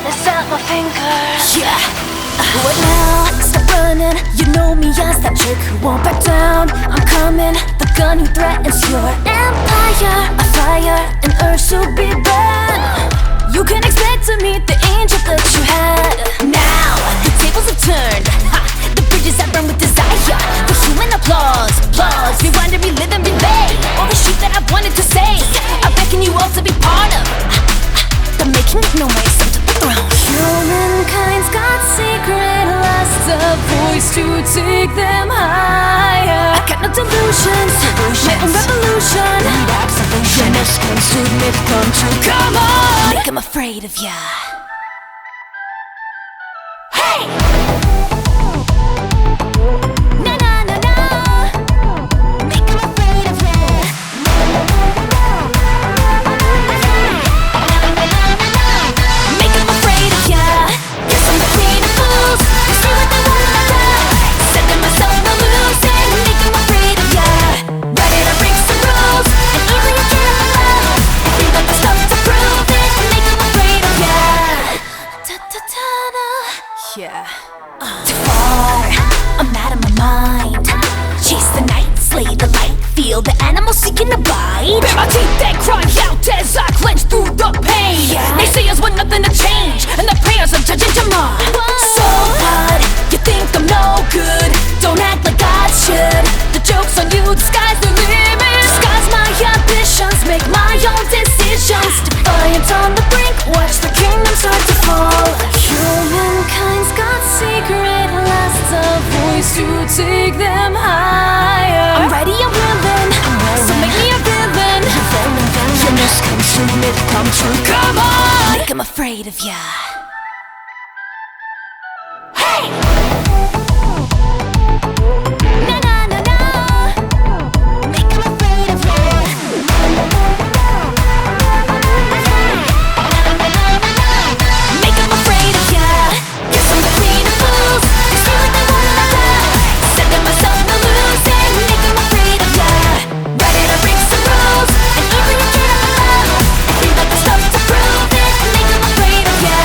It's out my fingers. Yeah. What now? Stop running. You know me as that chick who won't back down. I'm coming, the gun who threatens your empire. A fire, an urge to be burned. You can expect to meet the angel that you had. Now, the tables have turned. Ha, the bridges have burned with desire. For human applause, rewind and relive and relay all the shit that I've wanted to say. I beckon you all to be part of the making of no my ascent to the throne. Humankind's got secret lusts, a voice to take them higher. I got no delusions, my own revolution. Need absolution, misconstrued, myth come true. Come on, make 'em afraid of ya. Hey! Na na na na, make 'em afraid of ya. Make 'em afraid of ya. Guess I'm the queen of fools. They say what they wanna do. Setting myself no moves and make 'em afraid of ya. Ready to break some rules and even you can't allow. If you got the stuff to prove it, make 'em afraid of ya. Ta ta ta da. Yeah. Too far, I'm out of my mind. Chase the night, slay the light, feel the animal seeking a bite. Bare my teeth and cry out as I clench through the pain. Yeah. Naysayers want nothing to change, and the prayers of Judge and Jamar. So what? You think I'm no good? Don't act like I should. The joke's on you, the sky's the limit. Disguise my ambitions, make my own decisions. Defiant on the brink, watch the kingdom start to fall. Humankind's got secret lusts, a voice to take them higher. I'm ready, I'm willing, so make me a villain. Your misconstrued myth come true. Come on! Make 'em afraid of ya. Hey! Na na na na, make 'em afraid of ya. Make 'em afraid of ya. Guess I'm the queen of fools. They say what they wanna do. Setting myself no moves and make 'em afraid of ya. Ready to break some rules and even you can't allow. If you got the stuff to prove it, make 'em afraid of ya.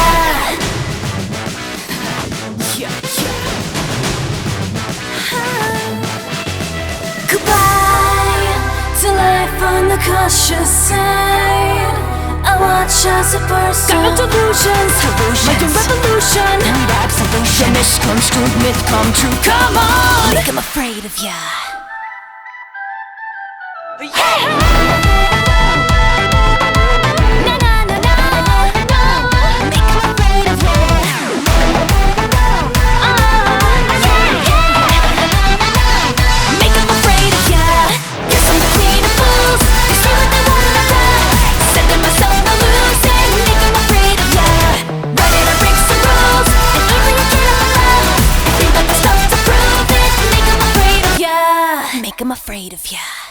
Goodbye to life on the cautious side. I watch as it bursts. Got no delusions, my own revolution. Need absolution, misconstrued myth come true. Come on, make 'em afraid of ya. Na na na na, make 'em afraid of ya. Make 'em afraid of ya. Guess I'm the queen of fools. They say what they wanna do. Setting myself no moves and make 'em afraid of ya. Ready to break some rules and even you can't allow. If you got the stuff to prove it, make 'em afraid of ya. Make 'em afraid of ya.